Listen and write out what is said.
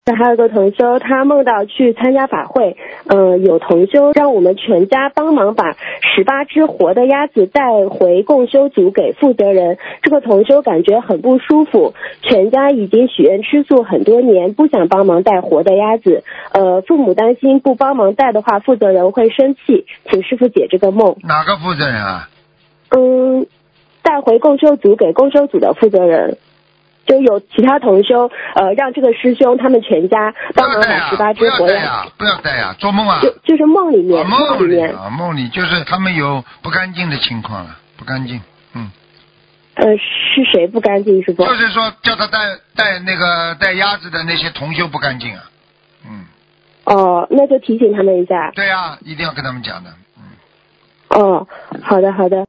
还有个同修，他梦到去参加法会，有同修让我们全家帮忙把18只活的鸭子带回共修组给负责人。这个同修感觉很不舒服，全家已经许愿吃素很多年，不想帮忙带活的鸭子。父母担心不帮忙带的话，负责人会生气，请师父解这个梦。 哪个负责人啊？ 带回共修组给共修组的负责人。就有其他同修让这个师兄他们全家帮忙把18只活鸭子。 不要带呀，做梦啊。 就是梦里面。 梦里就是他们有不干净的情况了，不干净。 是谁不干净师傅？ 就是说叫他带鸭子的那些同修不干净啊。 那就提醒他们一下。 对呀，一定要跟他们讲的。 好的。